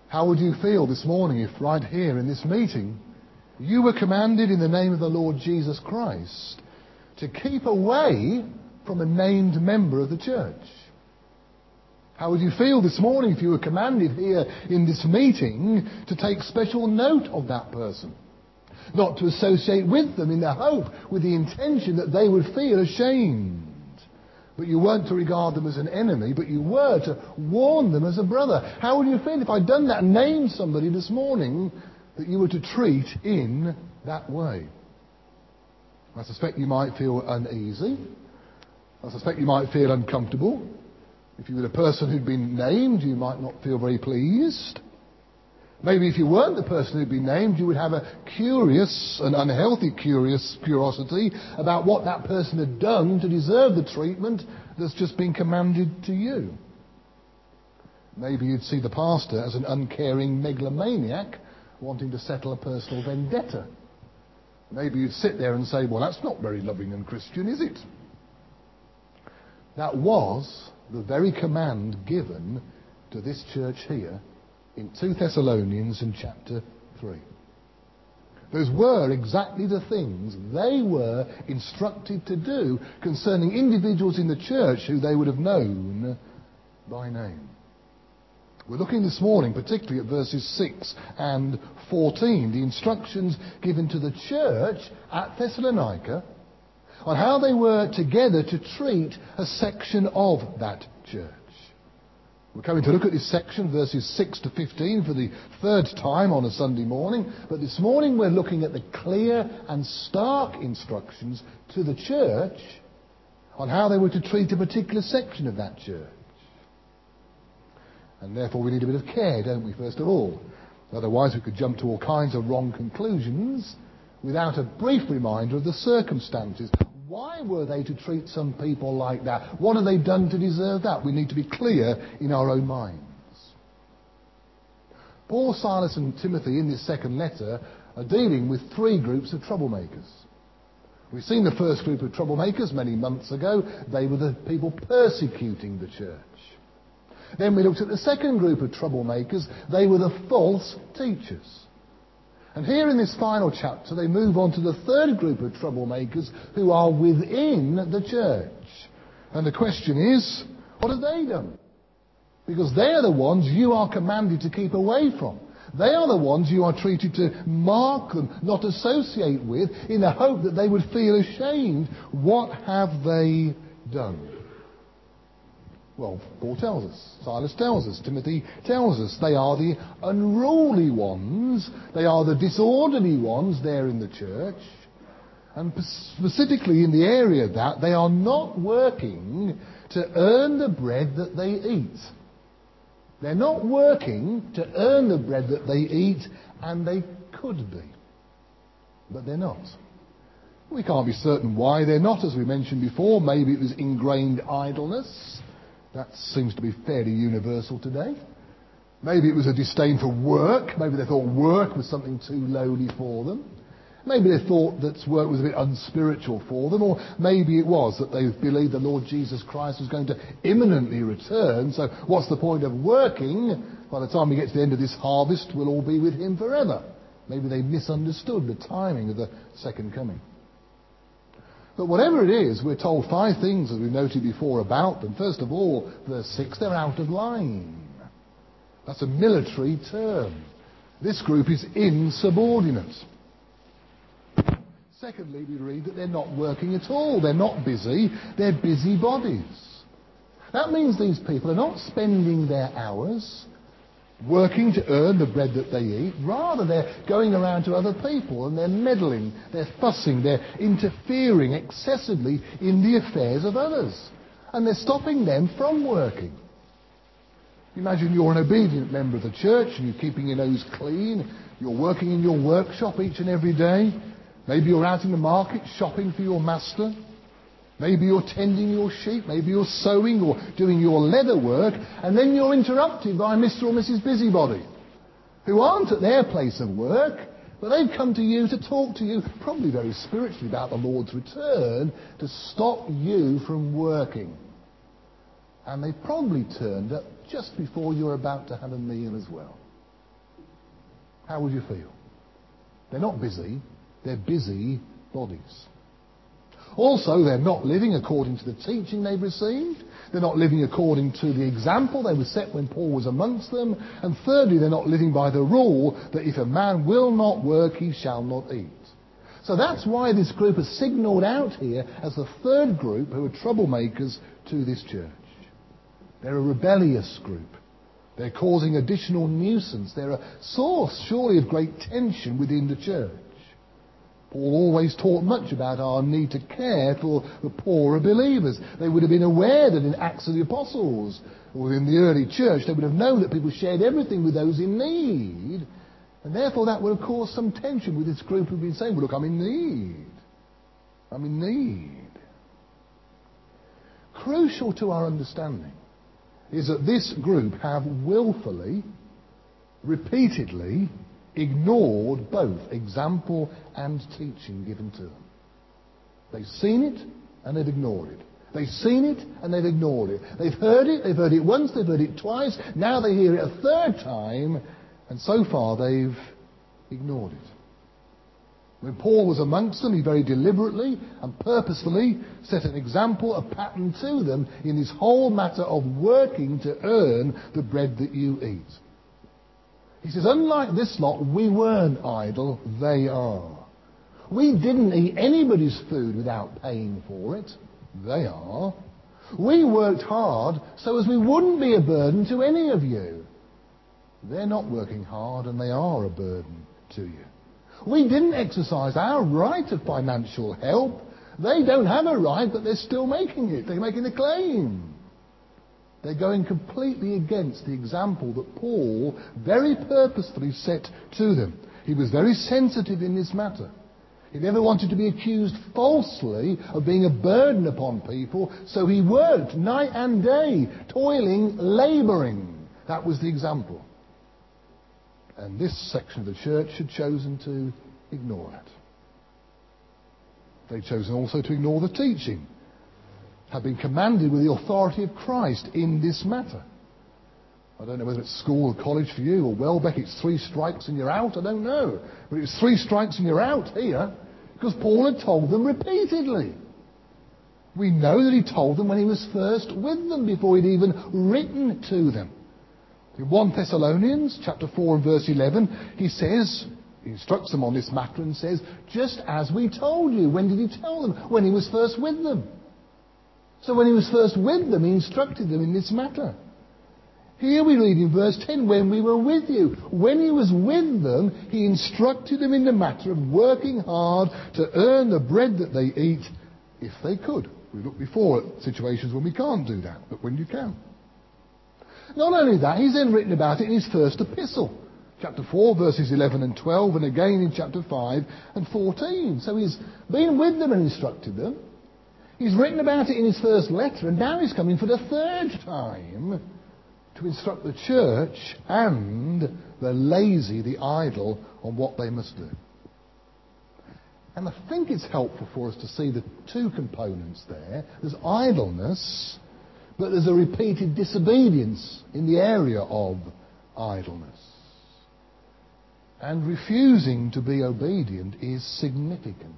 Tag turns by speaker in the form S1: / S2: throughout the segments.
S1: How would you feel this morning if right here in this meeting you were commanded in the name of the Lord Jesus Christ to keep away from a named member of the church? How would you feel this morning if you were commanded here in this meeting to take special note of that person? Not to associate with them in the hope, with the intention that they would feel ashamed. But you weren't to regard them as an enemy, but you were to warn them as a brother. How would you feel if I'd done that and named somebody this morning that you were to treat in that way? I suspect you might feel uneasy. I suspect you might feel uncomfortable. If you were the person who'd been named, you might not feel very pleased. Maybe if you weren't the person who'd been named, you would have a curious and unhealthy curiosity about what that person had done to deserve the treatment that's just been commanded to you. Maybe you'd see the pastor as an uncaring megalomaniac wanting to settle a personal vendetta. Maybe you'd sit there and say, well, that's not very loving and Christian, is it? That was the very command given to this church here in 2 Thessalonians in chapter 3. Those were exactly the things they were instructed to do concerning individuals in the church who they would have known by name. We're looking this morning particularly at verses 6 and 14, the instructions given to the church at Thessalonica on how they were together to treat a section of that church. We're coming to look at this section, verses 6 to 15, for the third time on a Sunday morning. But this morning we're looking at the clear and stark instructions to the church on how they were to treat a particular section of that church. And therefore we need a bit of care, don't we, first of all? Otherwise we could jump to all kinds of wrong conclusions without a brief reminder of the circumstances. Why were they to treat some people like that? What have they done to deserve that? We need to be clear in our own minds. Paul, Silas and Timothy in this second letter are dealing with three groups of troublemakers. We've seen the first group of troublemakers many months ago. They were the people persecuting the church. Then we looked at the second group of troublemakers. They were the false teachers. And here in this final chapter, they move on to the third group of troublemakers who are within the church. And the question is, what have they done? Because they are the ones you are commanded to keep away from. They are the ones you are treated to mark them, not associate with, in the hope that they would feel ashamed. What have they done? Well, Paul tells us, Silas tells us, Timothy tells us, they are the unruly ones, they are the disorderly ones there in the church, and specifically in the area that they are not working to earn the bread that they eat. They're not working to earn the bread that they eat, and they could be, but they're not. We can't be certain why they're not, as we mentioned before. Maybe it was ingrained idleness. That seems to be fairly universal today. Maybe it was a disdain for work. Maybe they thought work was something too lowly for them. Maybe they thought that work was a bit unspiritual for them. Or maybe it was that they believed the Lord Jesus Christ was going to imminently return. So what's the point of working? By the time we get to the end of this harvest, we'll all be with him forever. Maybe they misunderstood the timing of the second coming. But whatever it is, we're told five things, as we've noted before, about them. First of all, verse 6, they're out of line. That's a military term. This group is insubordinate. Secondly, we read that they're not working at all. They're not busy. They're busybodies. That means these people are not spending their hours working to earn the bread that they eat. Rather, they're going around to other people and they're meddling, they're fussing, they're interfering excessively in the affairs of others. And they're stopping them from working. Imagine you're an obedient member of the church and you're keeping your nose clean. You're working in your workshop each and every day. Maybe you're out in the market shopping for your master. Maybe you're tending your sheep, maybe you're sewing or doing your leather work, and then you're interrupted by Mr. or Mrs. Busybody, who aren't at their place of work, but they've come to you to talk to you, probably very spiritually, about the Lord's return, to stop you from working. And they've probably turned up just before you're about to have a meal as well. how would you feel? They're not busy, they're busy bodies. Also, they're not living according to the teaching they've received. They're not living according to the example they were set when Paul was amongst them. And thirdly, they're not living by the rule that if a man will not work, he shall not eat. So that's why this group is signalled out here as the third group who are troublemakers to this church. They're a rebellious group. They're causing additional nuisance. They're a source, surely, of great tension within the church. Paul always taught much about our need to care for the poorer believers. They would have been aware that in Acts of the Apostles, or in the early church, they would have known that people shared everything with those in need. And therefore that would have caused some tension with this group who've been saying, well, look, I'm in need. I'm in need. Crucial to our understanding is that this group have willfully, repeatedly, ignored both example and teaching given to them. They've seen it and they've ignored it. They've seen it and they've ignored it. They've heard it once, they've heard it twice, now they hear it a third time, and so far they've ignored it. When Paul was amongst them, he very deliberately and purposefully set an example, a pattern to them in this whole matter of working to earn the bread that you eat. He says, unlike this lot, we weren't idle, they are. We didn't eat anybody's food without paying for it, they are. We worked hard so as we wouldn't be a burden to any of you. They're not working hard and they are a burden to you. We didn't exercise our right of financial help. They don't have a right, but they're still making it. They're making a claim. They're going completely against the example that Paul very purposefully set to them. He was very sensitive in this matter. He never wanted to be accused falsely of being a burden upon people, so he worked night and day, toiling, labouring. That was the example. And this section of the church had chosen to ignore it. They'd chosen also to ignore the teaching, have been commanded with the authority of Christ in this matter. I don't know whether it's school or college for you or Welbeck, it's 3 strikes and you're out, I don't know. But it's 3 strikes and you're out here because Paul had told them repeatedly. We know that he told them when he was first with them, before he'd even written to them. In 1 Thessalonians chapter 4 and verse 11, he says, he instructs them on this matter and says, just as we told you. When did he tell them? When he was first with them. So when he was first with them, he instructed them in this matter. Here we read in verse 10, when we were with you. When he was with them, he instructed them in the matter of working hard to earn the bread that they eat, if they could. We looked before at situations when we can't do that, but when you can. Not only that, he's then written about it in his first epistle. Chapter 4, verses 11 and 12, and again in chapter 5 and 14. So he's been with them and instructed them. He's written about it in his first letter, and now he's coming for the third time to instruct the church and the lazy, the idle, on what they must do. And I think it's helpful for us to see the 2 components there. There's idleness, but there's a repeated disobedience in the area of idleness. And refusing to be obedient is significant.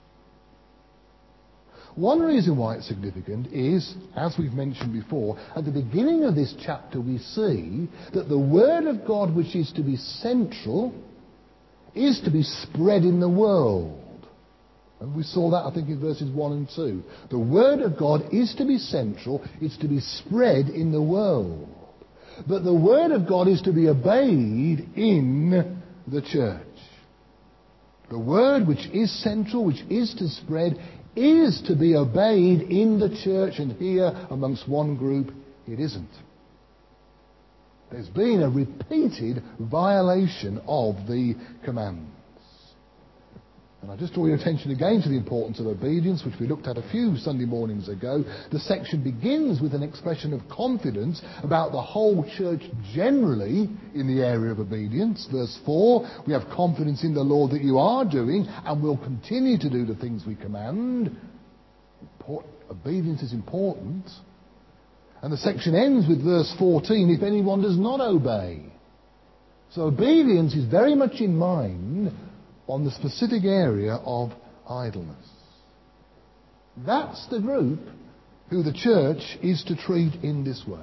S1: One reason why it's significant is, as we've mentioned before, at the beginning of this chapter we see that the Word of God, which is to be central, is to be spread in the world. And we saw that, I think, in verses 1 and 2. The Word of God is to be central, it's to be spread in the world. But the Word of God is to be obeyed in the church. The Word which is central, which is to spread, is to be obeyed in the church, and here amongst one group it isn't. There's been a repeated violation of the commands. And I just draw your attention again to the importance of obedience, which we looked at a few Sunday mornings ago. The section begins with an expression of confidence about the whole church generally in the area of obedience. Verse 4, we have confidence in the Lord that you are doing and will continue to do the things we command. Obedience is important. And the section ends with verse 14, if anyone does not obey. So obedience is very much in mind on the specific area of idleness. That's the group who the church is to treat in this way.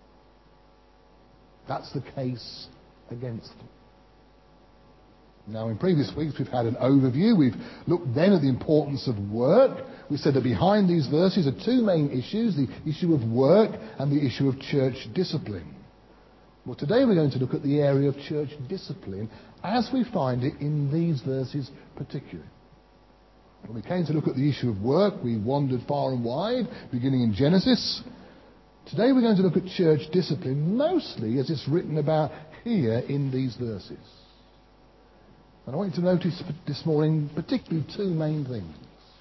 S1: That's the case against them. Now, in previous weeks, we've had an overview. We've looked then at the importance of work. We said that behind these verses are two main issues, the issue of work and the issue of church discipline. Well, today we're going to look at the area of church discipline as we find it in these verses particularly. When we came to look at the issue of work, we wandered far and wide, beginning in Genesis. Today we're going to look at church discipline, mostly as it's written about here in these verses. And I want you to notice this morning particularly two main things.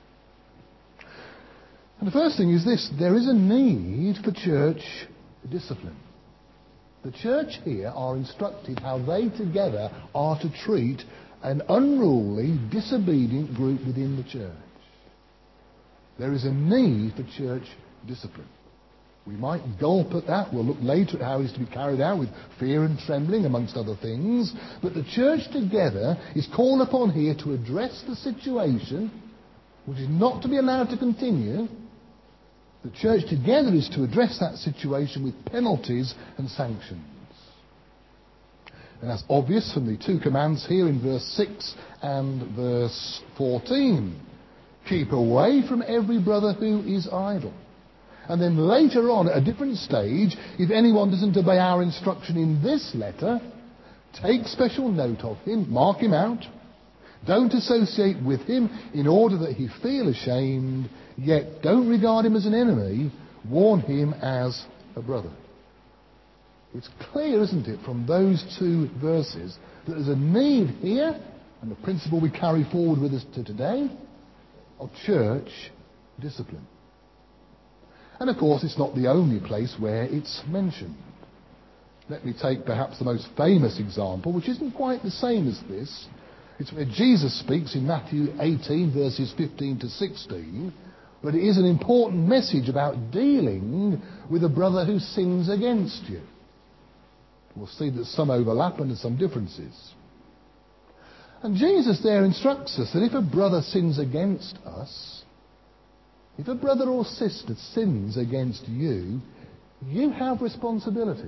S1: And the first thing is this: there is a need for church discipline. The church here are instructed how they together are to treat an unruly, disobedient group within the church. There is a need for church discipline. We might gulp at that. We'll look later at how it's to be carried out with fear and trembling, amongst other things. But the church together is called upon here to address the situation, which is not to be allowed to continue. The church together is to address that situation with penalties and sanctions. And that's obvious from the two commands here in verse 6 and verse 14. Keep away from every brother who is idle. And then later on, at a different stage, if anyone doesn't obey our instruction in this letter, take special note of him, mark him out. Don't associate with him in order that he feel ashamed, yet don't regard him as an enemy, warn him as a brother. It's clear, isn't it, from those two verses, that there's a need here, and the principle we carry forward with us to today, of church discipline. And of course, it's not the only place where it's mentioned. Let me take perhaps the most famous example, which isn't quite the same as this. It's where Jesus speaks in Matthew 18, verses 15 to 16, but it is an important message about dealing with a brother who sins against you. We'll see that some overlap and some differences. And Jesus there instructs us that if a brother sins against us, if a brother or sister sins against you, you have responsibilities.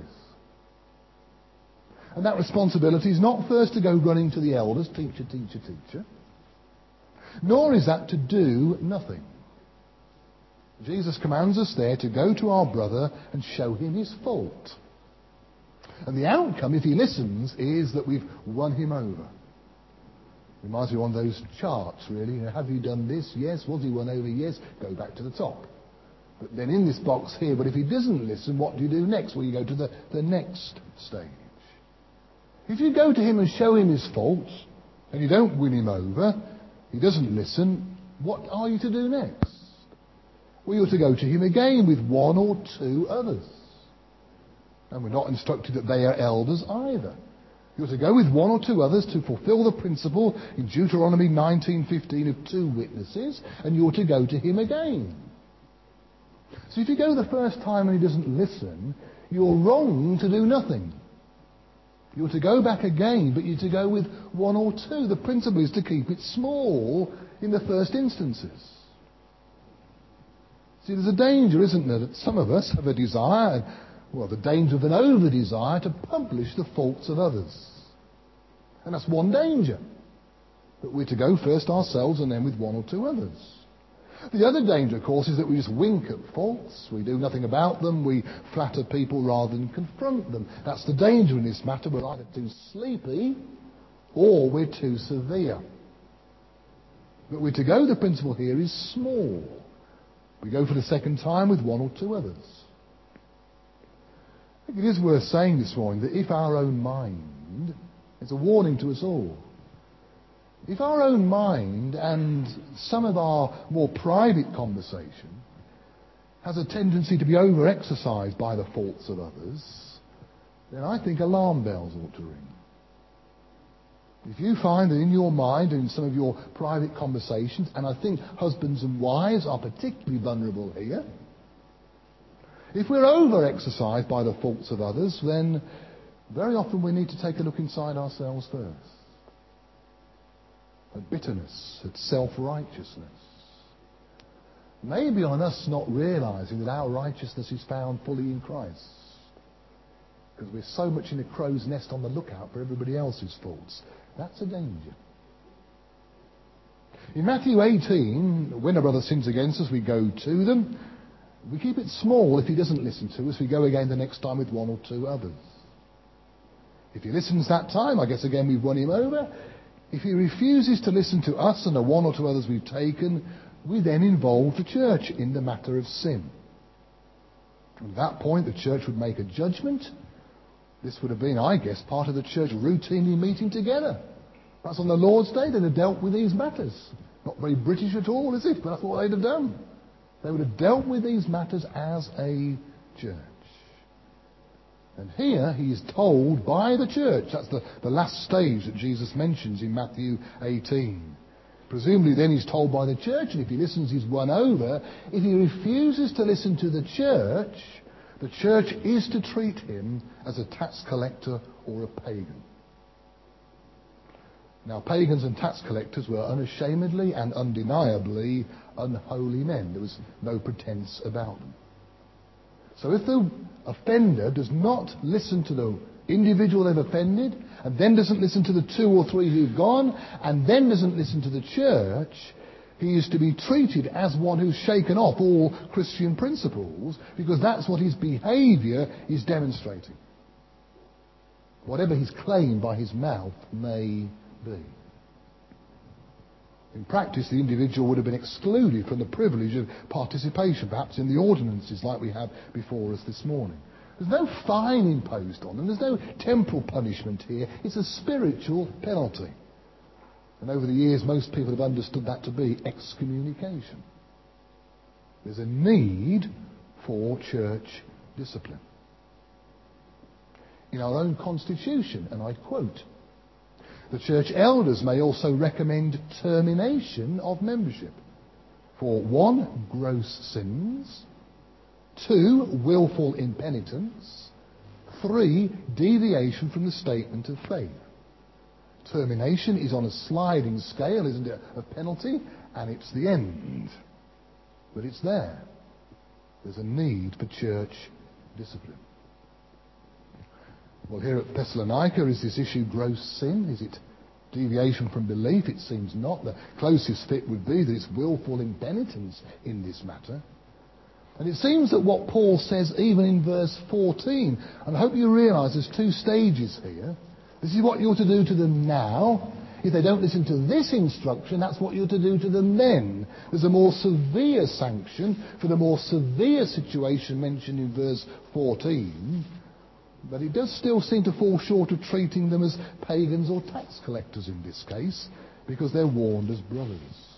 S1: And that responsibility is not first to go running to the elders, teacher, teacher, teacher, nor is that to do nothing. Jesus commands us there to go to our brother and show him his fault. And the outcome, if he listens, is that we've won him over. Reminds me of one of those charts, really. Have you done this? Yes. Was he won over? Yes. Go back to the top. But then in this box here, but if he doesn't listen, what do you do next? Well, you go to the next stage. If you go to him and show him his faults, and you don't win him over, he doesn't listen, what are you to do next? Well, you're to go to him again with one or two others. And we're not instructed that they are elders either. You're to go with one or two others to fulfill the principle in Deuteronomy 19:15 of two witnesses, and you're to go to him again. So if you go the first time and he doesn't listen, you're wrong to do nothing. You're to go back again, but you're to go with one or two. The principle is to keep it small in the first instances. See, there's a danger, isn't there, that some of us have a desire, well, the danger of an over-desire to publish the faults of others. And that's one danger. That we're to go first ourselves and then with one or two others. The other danger, of course, is that we just wink at faults. We do nothing about them. We flatter people rather than confront them. That's the danger in this matter. We're either too sleepy or we're too severe. But we're to go, the principle here is small. We go for the second time with one or two others. I think it is worth saying this morning that if our own mind, it's a warning to us all, if our own mind and some of our more private conversation has a tendency to be over-exercised by the faults of others, then I think alarm bells ought to ring. If you find that in your mind and in some of your private conversations, and I think husbands and wives are particularly vulnerable here, if we're over-exercised by the faults of others, then very often we need to take a look inside ourselves first. At bitterness, at self-righteousness. Maybe on us not realizing that our righteousness is found fully in Christ. Because we're so much in a crow's nest on the lookout for everybody else's faults. That's a danger. In Matthew 18, when a brother sins against us, we go to them. We keep it small if he doesn't listen to us. We go again the next time with one or two others. If he listens that time, I guess again we've won him over. If he refuses to listen to us and the one or two others we've taken, we then involve the church in the matter of sin. At that point, the church would make a judgment. This would have been, I guess, part of the church routinely meeting together. That's on the Lord's Day. They'd have dealt with these matters. Not very British at all, is it? But that's what they'd have done. They would have dealt with these matters as a church. And here he is told by the church. That's the last stage that Jesus mentions in Matthew 18. Presumably then he's told by the church, and if he listens he's won over. If he refuses to listen to the church is to treat him as a tax collector or a pagan. Now, pagans and tax collectors were unashamedly and undeniably unholy men. There was no pretense about them. So if the offender does not listen to the individual they've offended, and then doesn't listen to the two or three who've gone, and then doesn't listen to the church, he is to be treated as one who's shaken off all Christian principles, because that's what his behaviour is demonstrating. Whatever his claim by his mouth may be. In practice, the individual would have been excluded from the privilege of participation, perhaps in the ordinances like we have before us this morning. There's no fine imposed on them. There's no temporal punishment here. It's a spiritual penalty. And over the years, most people have understood that to be excommunication. There's a need for church discipline. In our own constitution, and I quote, the church elders may also recommend termination of membership for 1, gross sins, 2, willful impenitence, 3, deviation from the statement of faith. Termination is on a sliding scale, isn't it, of penalty, and it's the end. But it's there. There's a need for church discipline. Well, here at Thessalonica, is this issue gross sin? Is it deviation from belief? It seems not. The closest fit would be that it's willful impenitence in this matter. And it seems that what Paul says even in verse 14, and I hope you realise there's two stages here. This is what you're to do to them now. If they don't listen to this instruction, that's what you're to do to them then. There's a more severe sanction for the more severe situation mentioned in verse 14. But it does still seem to fall short of treating them as pagans or tax collectors in this case, because they're warned as brothers.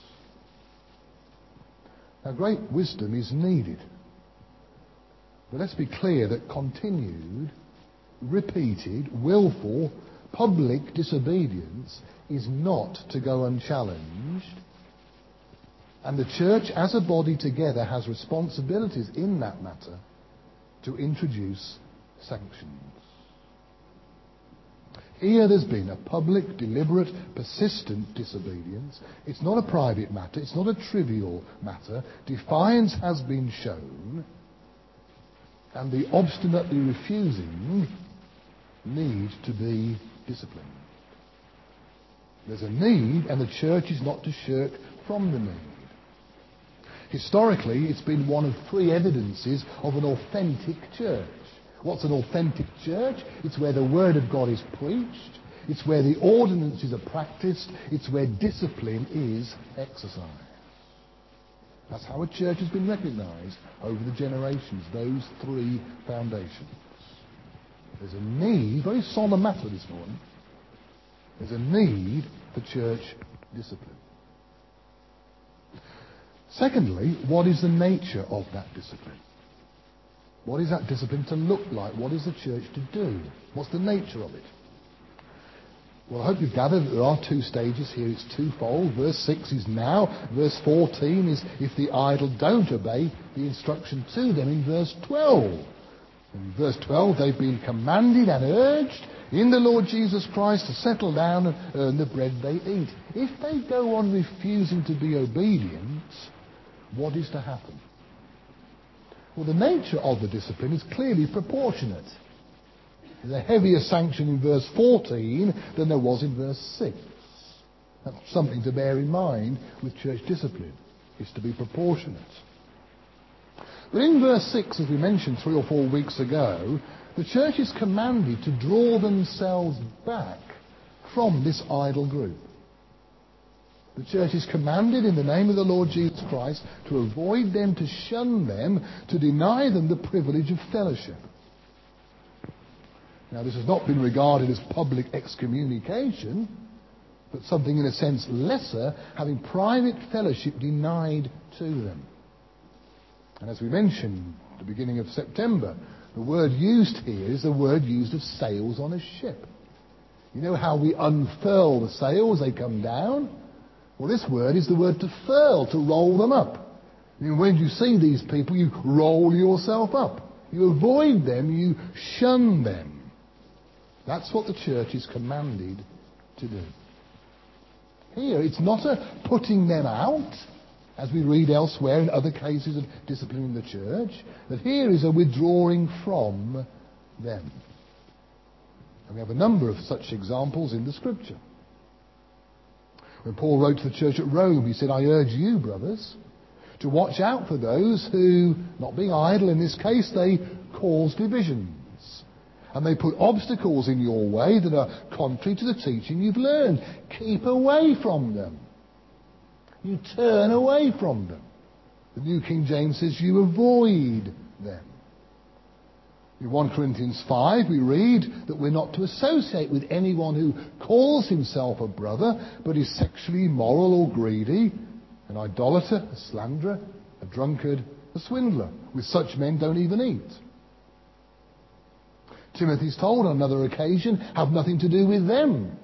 S1: Now, great wisdom is needed. But let's be clear that continued, repeated, willful, public disobedience is not to go unchallenged. And the church as a body together has responsibilities in that matter to introduce sanctions. Here there's been a public, deliberate, persistent disobedience. It's not a private matter. It's not a trivial matter. Defiance has been shown, and the obstinately refusing need to be disciplined. There's a need, and the church is not to shirk from the need. Historically, it's been one of three evidences of an authentic church. What's an authentic church? It's where the Word of God is preached. It's where the ordinances are practiced. It's where discipline is exercised. That's how a church has been recognised over the generations, those three foundations. There's a need, very solemn matter this morning, there's a need for church discipline. Secondly, what is the nature of that discipline? What is that discipline to look like? What is the church to do? What's the nature of it? Well, I hope you've gathered that there are two stages here. It's twofold. Verse 6 is now. Verse 14 is if the idle don't obey the instruction to them in verse 12. In verse 12, they've been commanded and urged in the Lord Jesus Christ to settle down and earn the bread they eat. If they go on refusing to be obedient, what is to happen? Well, the nature of the discipline is clearly proportionate. There's a heavier sanction in verse 14 than there was in verse 6. That's something to bear in mind with church discipline. It's to be proportionate. But in verse 6, as we mentioned 3 or 4 weeks ago, the church is commanded to draw themselves back from this idle group. The church is commanded in the name of the Lord Jesus Christ to avoid them, to shun them, to deny them the privilege of fellowship. Now, this has not been regarded as public excommunication, but something in a sense lesser, having private fellowship denied to them. And as we mentioned at the beginning of September, the word used here is the word used of sails on a ship. You know how we unfurl the sails, they come down? Well, this word is the word to furl, to roll them up. And when you see these people, you roll yourself up. You avoid them, you shun them. That's what the church is commanded to do. Here, it's not a putting them out, as we read elsewhere in other cases of discipline in the church, that here is a withdrawing from them. And we have a number of such examples in the Scripture. When Paul wrote to the church at Rome, he said, I urge you, brothers, to watch out for those who, not being idle in this case, they cause divisions. And they put obstacles in your way that are contrary to the teaching you've learned. Keep away from them. You turn away from them. The New King James says you avoid them. In 1 Corinthians 5 we read that we're not to associate with anyone who calls himself a brother but is sexually immoral or greedy, an idolater, a slanderer, a drunkard, a swindler. With such men don't even eat. Timothy's told on another occasion, have nothing to do with them.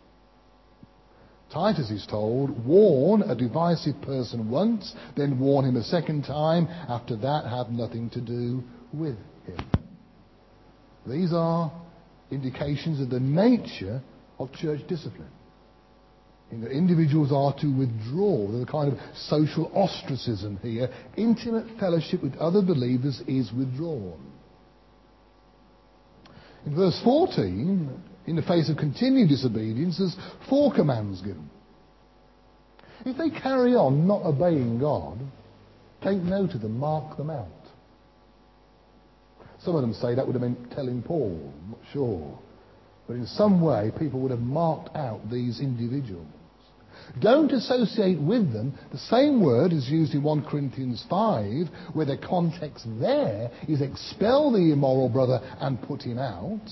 S1: Titus is told, warn a divisive person once, then warn him a second time. After that, have nothing to do with him. These are indications of the nature of church discipline. In that individuals are to withdraw. There's a kind of social ostracism here. Intimate fellowship with other believers is withdrawn. In verse 14, in the face of continued disobedience, there's 4 commands given. If they carry on not obeying God, take note of them, mark them out. Some of them say that would have meant telling Paul, I'm not sure. But in some way, people would have marked out these individuals. Don't associate with them. The same word is used in 1 Corinthians 5, where the context there is expel the immoral brother and put him out.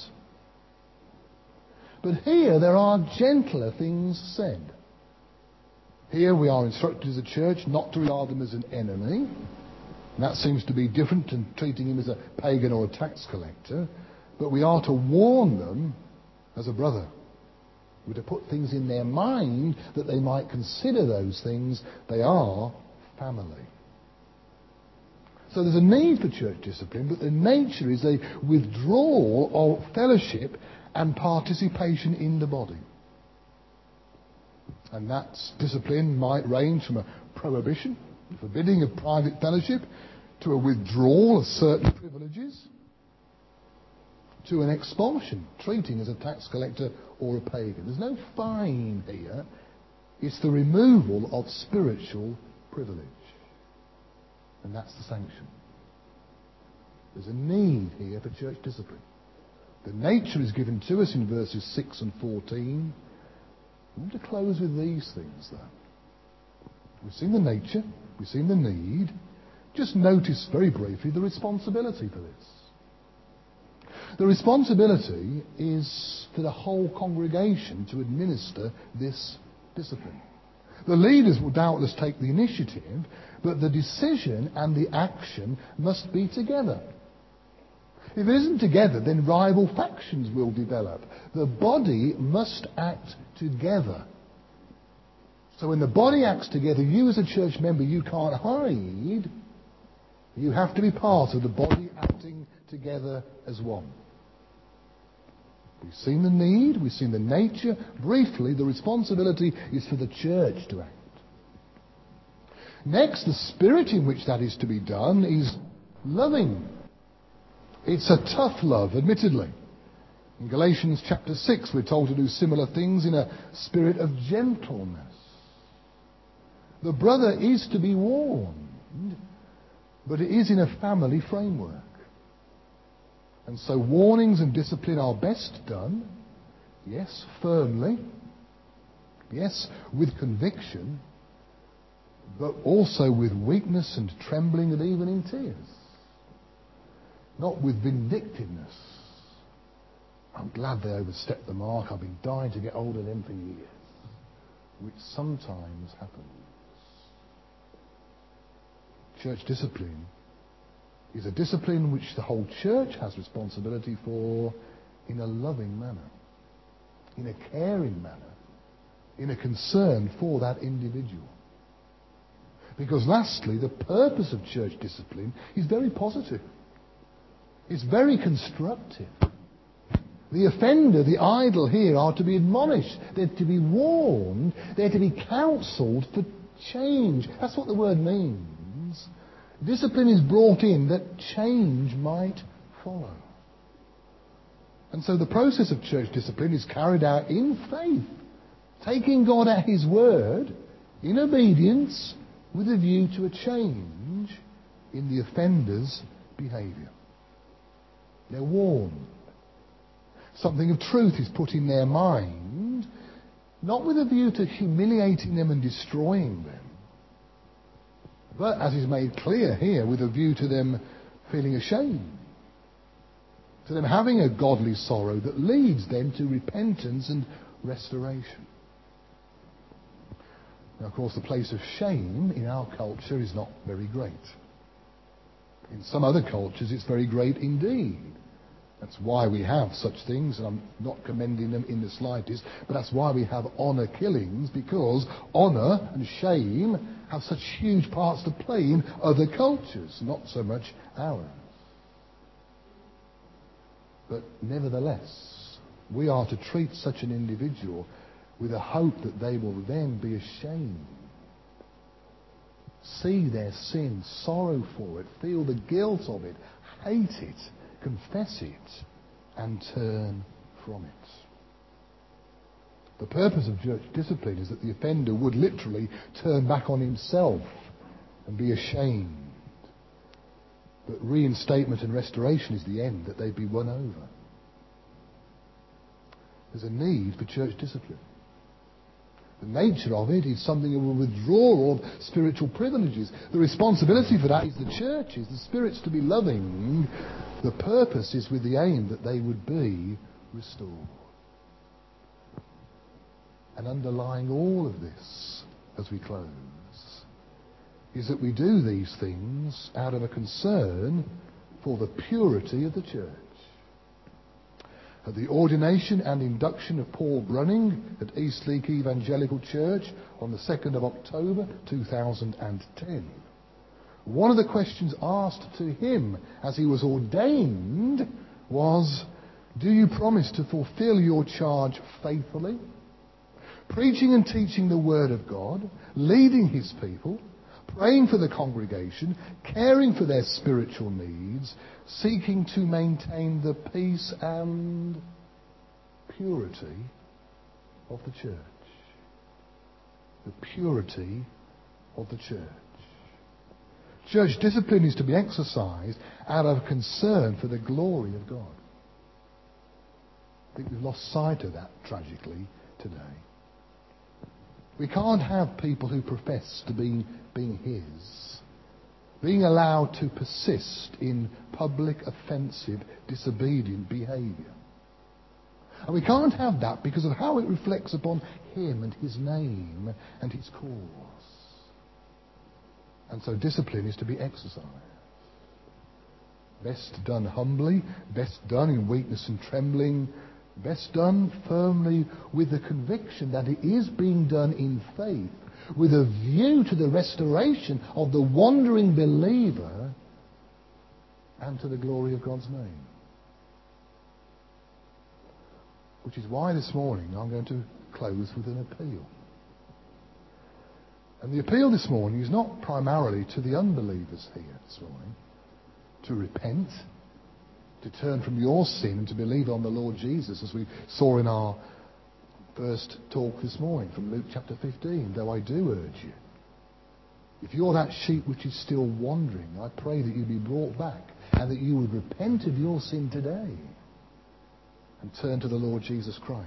S1: But here there are gentler things said. Here we are instructed as a church not to regard them as an enemy. And that seems to be different to treating him as a pagan or a tax collector. But we are to warn them as a brother. We're to put things in their mind that they might consider those things. They are family. So there's a need for church discipline, but the nature is a withdrawal of fellowship and participation in the body. And that discipline might range from a prohibition, the forbidding of private fellowship, to a withdrawal of certain privileges, to an expulsion, treating as a tax collector or a pagan. There's no fine here. It's the removal of spiritual privilege. And that's the sanction. There's a need here for church discipline. The nature is given to us in verses 6 and 14. I want to close with these things, though. We've seen the nature. We've seen the need. Just notice very briefly the responsibility for this. The responsibility is for the whole congregation to administer this discipline. The leaders will doubtless take the initiative, but the decision and the action must be together. If it isn't together, then rival factions will develop. The body must act together. So when the body acts together, you as a church member, you can't hide. You have to be part of the body acting together as one. We've seen the need, we've seen the nature. Briefly, the responsibility is for the church to act. Next, the spirit in which that is to be done is loving. It's a tough love, admittedly. In Galatians chapter 6, we're told to do similar things in a spirit of gentleness. The brother is to be warned, but it is in a family framework. And so warnings and discipline are best done, yes, firmly, yes, with conviction, but also with weakness and trembling and even in tears. Not with vindictiveness. I'm glad they overstepped the mark. I've been dying to get hold of them for years. Which sometimes happens. Church discipline is a discipline which the whole church has responsibility for in a loving manner, in a caring manner, in a concern for that individual. Because lastly, the purpose of church discipline is very positive. It's very constructive. The offender, the idle here, are to be admonished. They're to be warned. They're to be counselled for change. That's what the word means. Discipline is brought in that change might follow. And so the process of church discipline is carried out in faith, taking God at His word, in obedience, with a view to a change in the offender's behaviour. They're warned. Something of truth is put in their mind, not with a view to humiliating them and destroying them, but, as is made clear here, with a view to them feeling ashamed, to them having a godly sorrow that leads them to repentance and restoration. Now, of course, the place of shame in our culture is not very great. In some other cultures, it's very great indeed. That's why we have such things, and I'm not commending them in the slightest, but that's why we have honour killings, because honour and shame have such huge parts to play in other cultures, not so much ours. But nevertheless, we are to treat such an individual with a hope that they will then be ashamed, see their sin, sorrow for it, feel the guilt of it, hate it, confess it, and turn from it. The purpose of church discipline is that the offender would literally turn back on himself and be ashamed. But reinstatement and restoration is the end, that they be won over. There's a need for church discipline. The nature of it is something of a withdrawal of spiritual privileges. The responsibility for that is the church's. The Spirit's to be loving. The purpose is with the aim that they would be restored. And underlying all of this, as we close, is that we do these things out of a concern for the purity of the church. At the ordination and induction of Paul Brunning at Eastleigh Evangelical Church on the 2nd of October 2010, one of the questions asked to him as he was ordained was, do you promise to fulfill your charge faithfully, preaching and teaching the Word of God, leading His people, praying for the congregation, caring for their spiritual needs, seeking to maintain the peace and purity of the church. The purity of the church. Church discipline is to be exercised out of concern for the glory of God. I think we've lost sight of that tragically today. We can't have people who profess to be being His being allowed to persist in public, offensive, disobedient behaviour. And we can't have that because of how it reflects upon Him and His name and His cause. And so discipline is to be exercised. Best done humbly, best done in weakness and trembling, best done firmly with the conviction that it is being done in faith, with a view to the restoration of the wandering believer and to the glory of God's name. Which is why this morning I'm going to close with an appeal. And the appeal this morning is not primarily to the unbelievers here this morning to repent, to turn from your sin and to believe on the Lord Jesus, as we saw in our first talk this morning from Luke chapter 15, though I do urge you. If you're that sheep which is still wandering, I pray that you be brought back and that you would repent of your sin today and turn to the Lord Jesus Christ.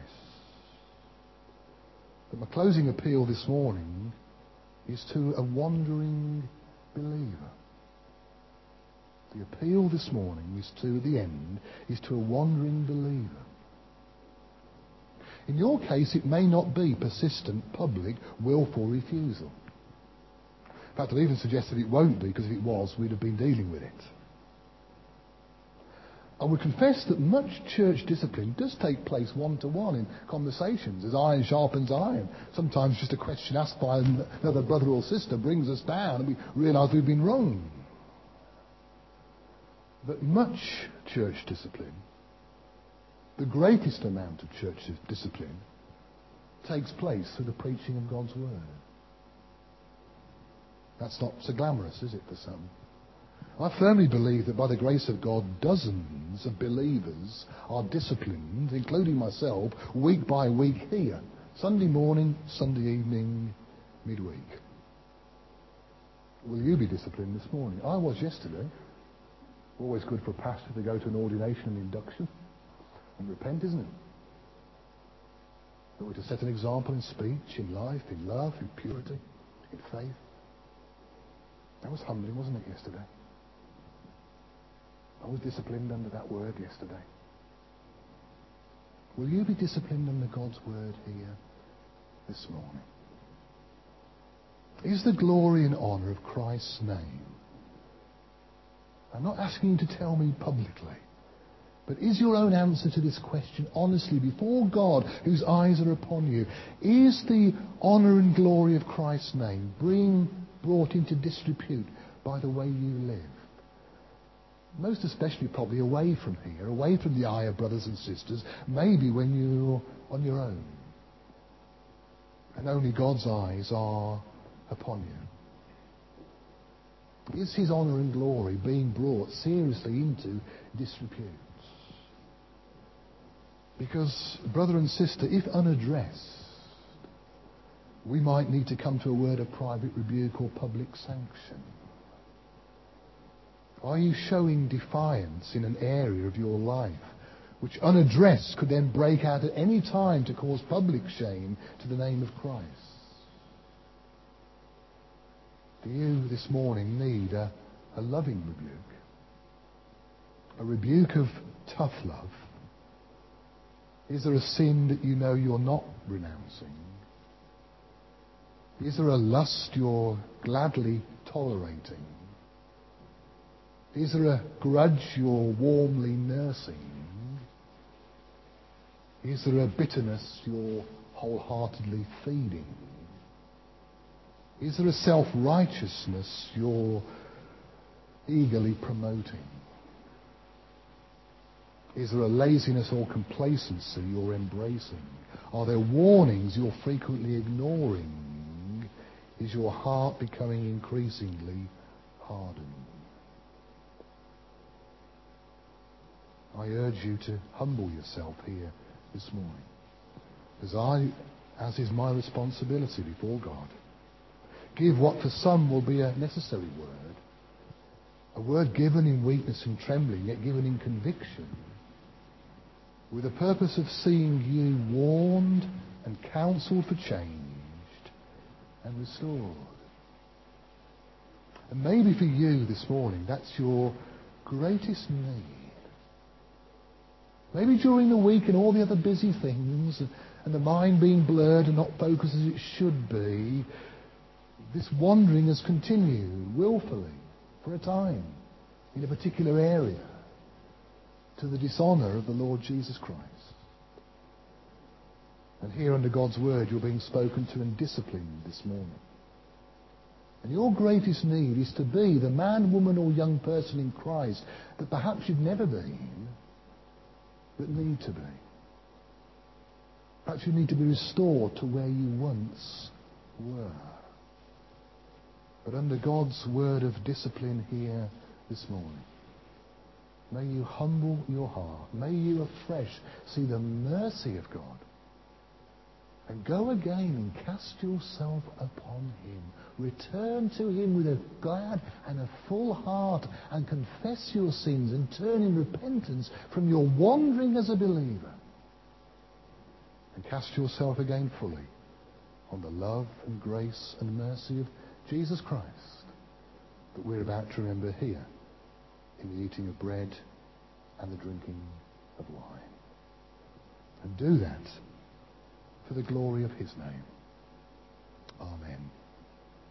S1: But my closing appeal this morning is to a wandering believer. The appeal this morning is to the end, is to a wandering believer. In your case, it may not be persistent, public, willful refusal. In fact, I'll even suggest that it won't be, because if it was, we'd have been dealing with it. I would confess that much church discipline does take place one-to-one in conversations, as iron sharpens iron. Sometimes just a question asked by another brother or sister brings us down and we realise we've been wrong. But much church discipline, the greatest amount of church discipline, takes place through the preaching of God's Word. That's not so glamorous, is it, for some? I firmly believe that by the grace of God, dozens of believers are disciplined, including myself, week by week here. Sunday morning, Sunday evening, midweek. Will you be disciplined this morning? I was yesterday. Always good for a pastor to go to an ordination and induction and repent, isn't it? That we're to set an example in speech, in life, in love, in purity, in faith. That was humbling, wasn't it, yesterday? I was disciplined under that word yesterday. Will you be disciplined under God's word here this morning? Is the glory and honour of Christ's name? I'm not asking you to tell me publicly, but is your own answer to this question honestly before God, whose eyes are upon you? Is the honour and glory of Christ's name brought into disrepute by the way you live? Most especially probably away from here, away from the eye of brothers and sisters, maybe when you're on your own. And only God's eyes are upon you. Is his honour and glory being brought seriously into disrepute? Because, brother and sister, if unaddressed, we might need to come to a word of private rebuke or public sanction. Are you showing defiance in an area of your life which unaddressed could then break out at any time to cause public shame to the name of Christ? Do you this morning need a loving rebuke? A rebuke of tough love? Is there a sin that you know you're not renouncing? Is there a lust you're gladly tolerating? Is there a grudge you're warmly nursing? Is there a bitterness you're wholeheartedly feeding? Is there a self-righteousness you're eagerly promoting? Is there a laziness or complacency you're embracing? Are there warnings you're frequently ignoring? Is your heart becoming increasingly hardened? I urge you to humble yourself here this morning, as is my responsibility before God. Give what for some will be a necessary word, a word given in weakness and trembling, yet given in conviction, with the purpose of seeing you warned and counselled for changed and restored. And maybe for you this morning, that's your greatest need. Maybe during the week and all the other busy things and the mind being blurred and not focused as it should be, this wandering has continued willfully for a time in a particular area to the dishonour of the Lord Jesus Christ. And here under God's word you're being spoken to and disciplined this morning. And your greatest need is to be the man, woman or young person in Christ that perhaps you've never been, but need to be. Perhaps you need to be restored to where you once were. But under God's word of discipline here this morning, may you humble your heart. May you afresh see the mercy of God. And go again and cast yourself upon him. Return to him with a glad and a full heart and confess your sins and turn in repentance from your wandering as a believer. And cast yourself again fully on the love and grace and mercy of Jesus Christ that we're about to remember here in the eating of bread and the drinking of wine. And do that for the glory of his name. Amen.